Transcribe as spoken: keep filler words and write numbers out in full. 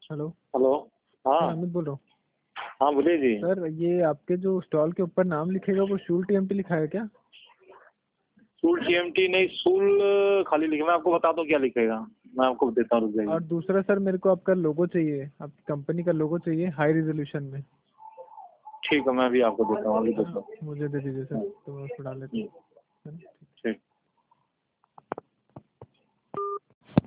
Hello. Hello. मैं हाँ अमित बोल रहा हूँ। हाँ बोलिए जी। सर ये आपके जो स्टॉल के ऊपर नाम लिखेगा वो शूल टीएमटी लिखा है क्या? सूल टीएमटी नहीं, सूल खाली लिखे। मैं आपको बता दूं क्या लिखेगा, मैं आपको देता हूँ, रुक और जाइए। दूसरा सर मेरे को आपका लोगो चाहिए, आपकी कंपनी का लोगो चाहिए हाई रिजोल्यूशन में। ठीक है, मैं अभी आपको देता हूँ, अभी देता हूँ। मुझे दे दीजिए सर, तो मैं उसको डाल लेता हूँ।